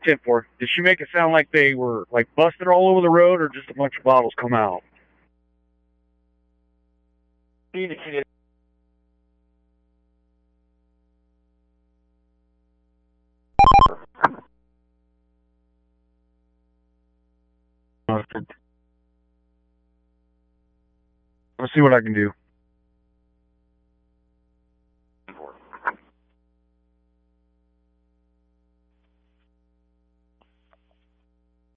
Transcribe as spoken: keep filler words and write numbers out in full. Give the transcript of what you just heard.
ten four. Did she make it sound like they were like busted all over the road, or just a bunch of bottles come out? She indicated Let's see what I can do.